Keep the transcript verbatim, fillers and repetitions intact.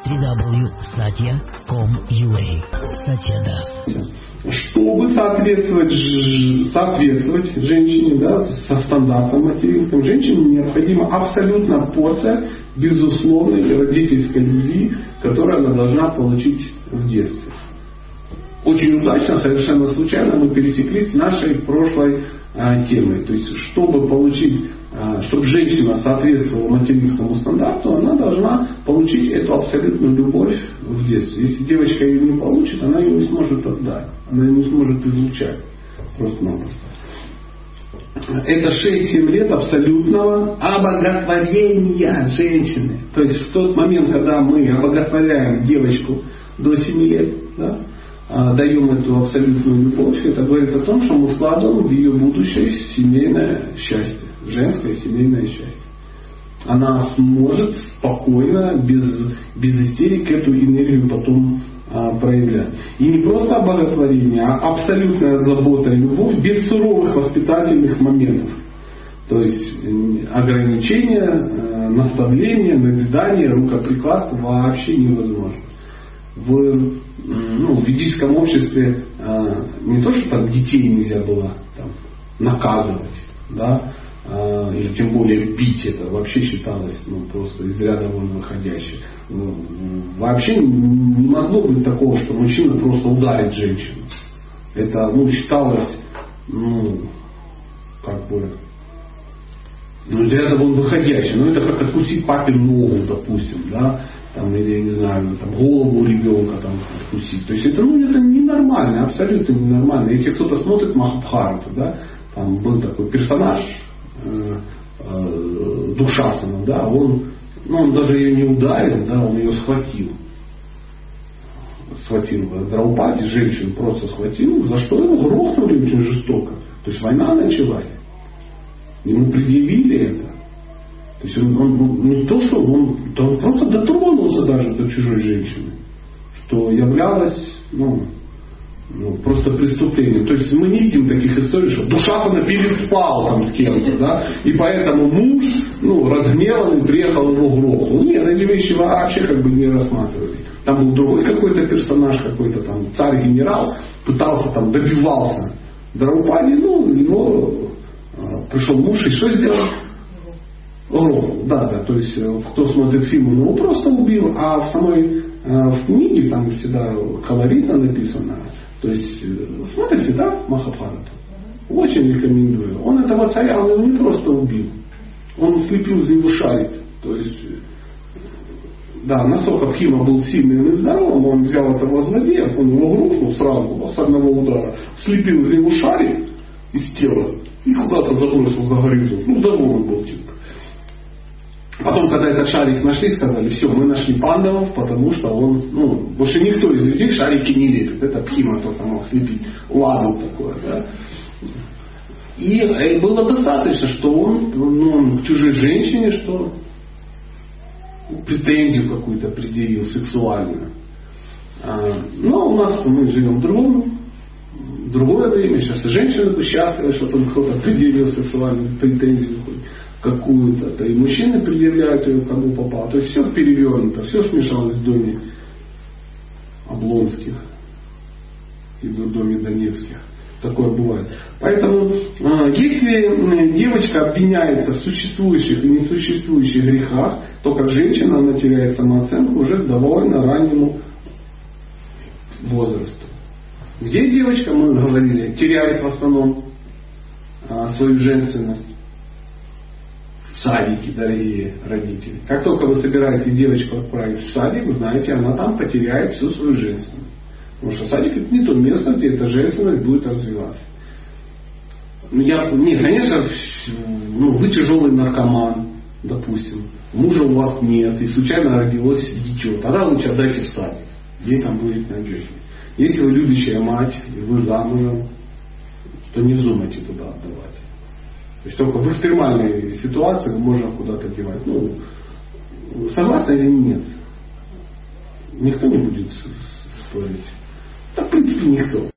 три дабл ю точка сатья точка ком точка ю а. Сатья даст. Чтобы соответствовать, соответствовать женщине, да, со стандартом материнским, женщине необходима абсолютно порция безусловной родительской любви, которую она должна получить в детстве. Очень удачно, совершенно случайно мы пересеклись с нашей прошлой а, темой. То есть, чтобы получить, а, чтобы женщина соответствовала материнскому стандарту, она должна получить эту абсолютную любовь в детстве. Если девочка ее не получит, она ее не сможет отдать. Она ее не сможет излучать. Просто-напросто. Это шесть-семь лет абсолютного обоготворения женщины. То есть в тот момент, когда мы обоготворяем девочку до семи лет, да, даем эту абсолютную любовь, это говорит о том, что мы вкладываем в ее будущее семейное счастье, женское семейное счастье. Она сможет спокойно, без, без истерик эту энергию потом а, проявлять. И не просто обоготворение, а абсолютная забота и любовь без суровых воспитательных моментов. То есть ограничения, наставления, назидания, рукоприкладство вообще невозможно. В, ну, в ведическом обществе э, не то, что там детей нельзя было там, наказывать, да, э, или тем более бить, это вообще считалось ну, просто из ряда вон выходящее. Ну, вообще не могло быть такого, что мужчина просто ударит женщину. Это ну, считалось, ну, как бы, ну, из ряда вон выходящее. Ну, это как откусить папе ногу, допустим, да. Там, или, я не знаю, там, голову ребенка там, откусить. То есть это, ну, это ненормально, абсолютно ненормально. Если кто-то смотрит Махабхарату, да, там был такой персонаж э, э, Душасана, да, он, ну, он даже ее не ударил, да, он ее схватил. Схватил Драупади, женщину просто схватил, за что его грохнули очень жестоко. То есть война началась. Ему предъявили это. То есть он, он не то, что он, да он просто дотронулся даже до чужой женщины, что являлось ну, ну, просто преступлением. То есть мы не видим таких историй, что Душасана переспал там с кем-то, да, и поэтому муж ну, разгневанный приехал его грохнул. Нет, эти вещи вообще как бы не рассматривались. Там был другой какой-то персонаж, какой-то там царь-генерал, пытался там, добивался Драупади, ну, его а, пришел муж и что сделал? Грохнул, да, да, то есть кто смотрит фильм, он его просто убил, а в самой э, в книге там всегда колоритно написано, то есть э, смотрите, да, Махабхарату, очень рекомендую. Он этого царя, он его не просто убил, он слепил из него шарик, то есть да, настолько Бхима был сильным и здоровым, он взял этого злодея, он его грохнул сразу, с одного удара, слепил из него шарик из тела и куда-то забросил за горизонт, ну здоровый был типа. Потом, когда этот шарик нашли, сказали, все, мы нашли пандавов, потому что он, ну, больше никто из людей шарики не лепит. Это Бхима только мог слепить ладу такое, да. И было достаточно, что он, ну, он к чужой женщине, что претензию какую-то предъявил сексуальную. А, но у нас мы живем в другом, в другое время. Сейчас и женщины счастливы, что там кто-то предъявил сексуальную претензию какую-то, то и мужчины предъявляют ее кому попало. То есть все перевернуто, все смешалось в доме Облонских и в доме Донецких. Такое бывает. Поэтому, если девочка обвиняется в существующих и несуществующих грехах, то как женщина она теряет самооценку уже к довольно раннему возрасту. Где девочка, мы говорили, теряет в основном свою женственность? Садики, дорогие родители. Как только вы собираете девочку отправить в садик, вы знаете, она там потеряет всю свою женственность. Потому что садик это не то место, где эта женственность будет развиваться. Ну, я, не, конечно, ну, вы тяжелый наркоман, допустим, мужа у вас нет, и случайно родилось дитё, тогда лучше отдайте в садик, ей там будет надежнее. Если вы любящая мать, и вы замужем, то не вздумайте туда отдавать. То есть только в экстремальной ситуации можно куда-то девать. Ну, согласны или нет? Никто не будет спорить. Да, в принципе, никто.